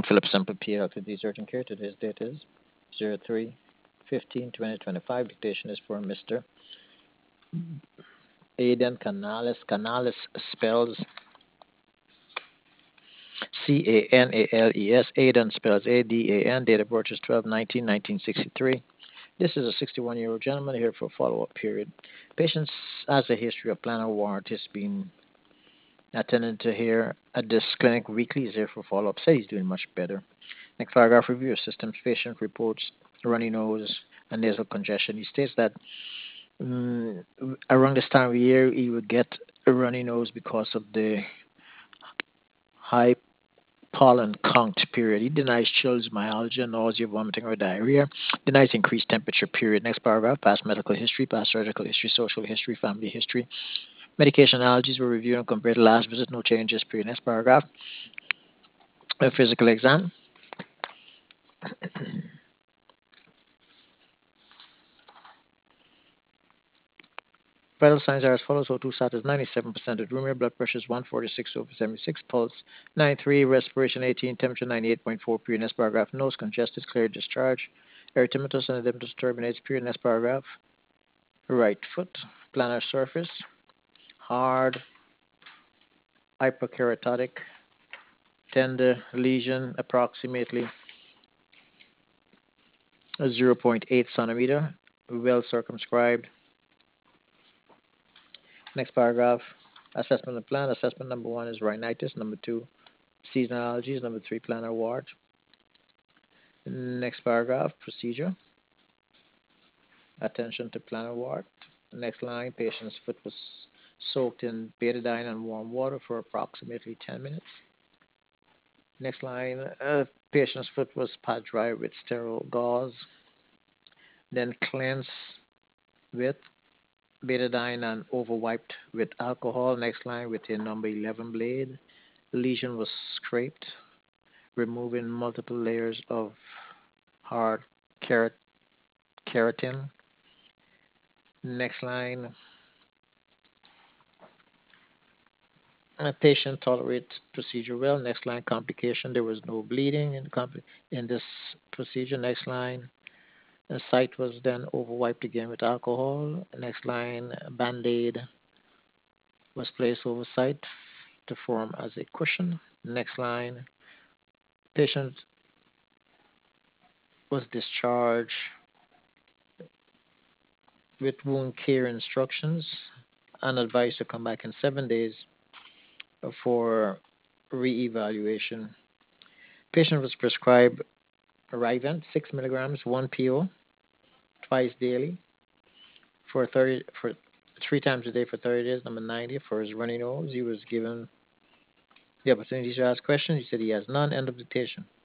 Philip Semple, PA Dr. D. Urgent Care. Today's date is 03/15/2025. Dictation is for Mr. Aidan Canales. Canales spells Canales. Aidan spells Adan. Date of birth is 12/19/1963. This is a 61-year-old gentleman here for a follow-up period. Patient has a history of plantar wart. He's been attending to here at this clinic weekly. He's here for follow-up. Said he's doing much better. Next paragraph, review of systems. Patient reports runny nose and nasal congestion. He states that around this time of year he would get a runny nose because of the high pollen count period. He denies chills, myalgia, nausea, vomiting, or diarrhea. Denies increased temperature period. Next paragraph, past medical history, past surgical history, social history, family history. Medication allergies were reviewed and compared to last visit. No changes period. Next paragraph, a physical exam. Vital signs are as follows. O2 status 97%, adrenal blood pressure is 146/76, pulse 93, respiration 18, temperature 98.4 period. Next paragraph, nose congested, clear discharge, erythematous and edematous turbinates period. Next paragraph, right foot, plantar surface, hard, hyperkeratotic, tender lesion, approximately 0.8 centimeter, well circumscribed. Next paragraph, assessment of plan. Assessment number 1 is rhinitis. Number 2, seasonal allergies. Number 3, plantar wart. Next paragraph, procedure. Attention to plantar wart. Next line, patient's foot was soaked in betadine and warm water for approximately 10 minutes. Next line, patient's foot was pat dry with sterile gauze, then cleansed with betadine and overwiped with alcohol. Next line, with a number 11 blade. Lesion was scraped, removing multiple layers of hard keratin. Next line, a patient tolerates procedure well. Next line, complication. There was no bleeding in this procedure. Next line, the site was then overwiped again with alcohol. Next line, band-aid was placed over site to form as a cushion. Next line, patient was discharged with wound care instructions and advised to come back in 7 days for re-evaluation. Patient was prescribed Rivent 6 milligrams 1 PO twice daily for 3 times a day for 30 days. Number 90, for his runny nose, he was given the opportunity to ask questions. He said he has none. End of dictation.